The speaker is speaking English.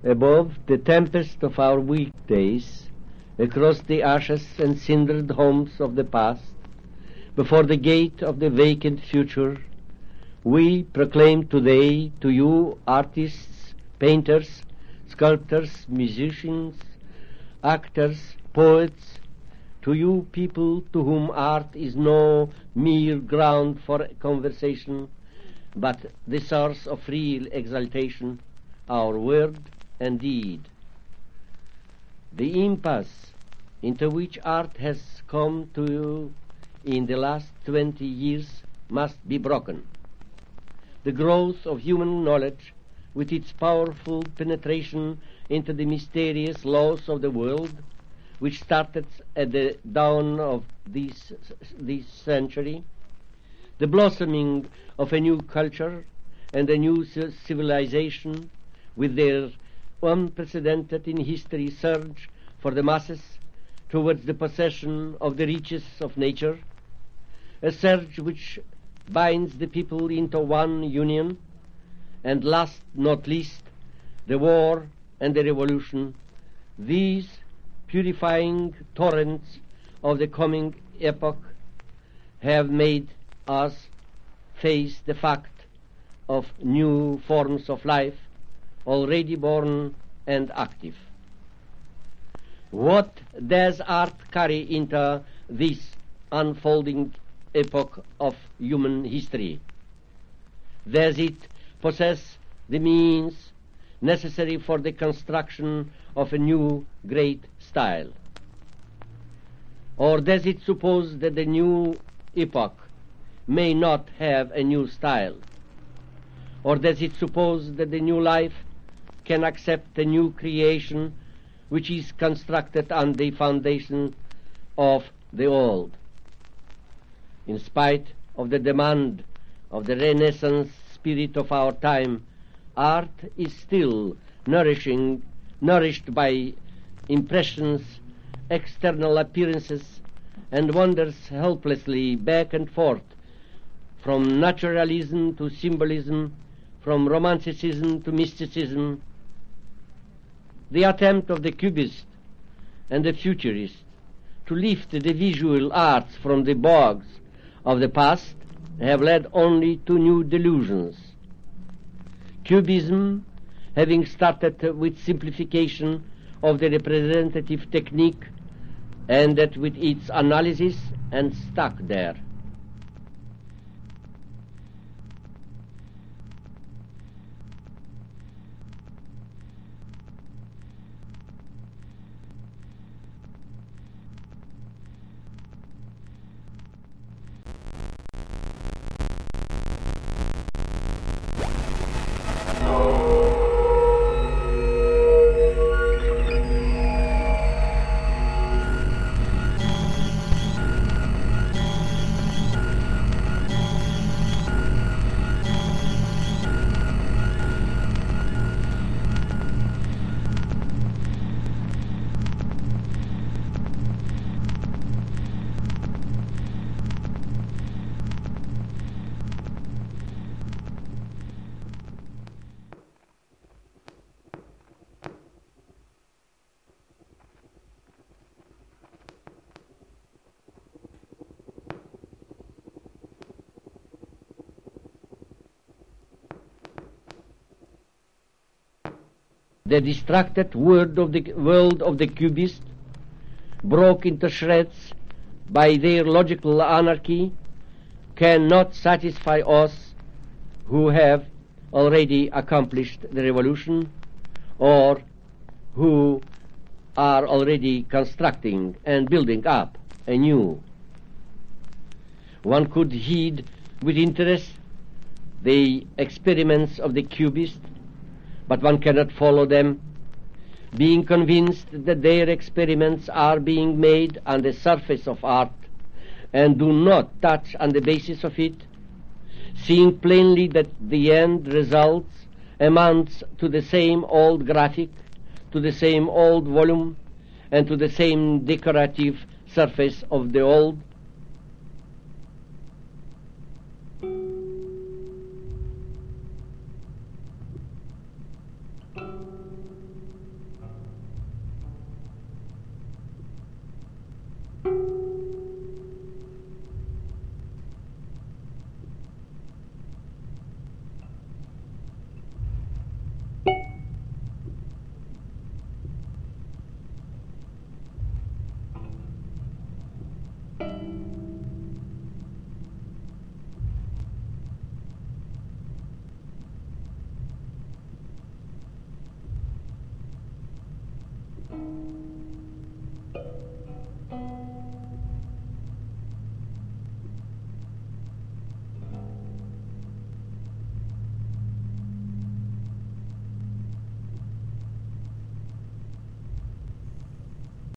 Above the tempest of our weekdays, across the ashes and cindered homes of the past, before the gate of the vacant future, we proclaim today to you artists, painters, sculptors, musicians, actors, poets, to you people to whom art is no mere ground for conversation, but the source of real exaltation, our word and deed. The impasse into which art has come to you in the last 20 years must be broken. The growth of human knowledge, with its powerful penetration into the mysterious laws of the world, which started at the dawn of this century, the blossoming of a new culture and a new civilization, with their unprecedented in history surge for the masses towards the possession of the riches of nature, a surge which binds the people into one union, and last not least, the war and the revolution, these purifying torrents of the coming epoch have made us face the fact of new forms of life already born and active. What does art carry into this unfolding epoch of human history? Does it possess the means necessary for the construction of a new great style? Or does it suppose that the new epoch may not have a new style? Or does it suppose that the new life can accept a new creation which is constructed on the foundation of the old? In spite of the demand of the Renaissance spirit of our time, art is still nourished by impressions, external appearances, and wanders helplessly back and forth from naturalism to symbolism, from romanticism to mysticism. The attempt of the cubist and the futurist to lift the visual arts from the bogs of the past have led only to new delusions. Cubism, having started with simplification of the representative technique, ended with its analysis and stuck there. The distracted world of the cubist, broke into shreds by their logical anarchy, cannot satisfy us who have already accomplished the revolution, or who are already constructing and building up anew. One could heed with interest the experiments of the cubist, but one cannot follow them, being convinced that their experiments are being made on the surface of art and do not touch on the basis of it, seeing plainly that the end results amounts to the same old graphic, to the same old volume, and to the same decorative surface of the old,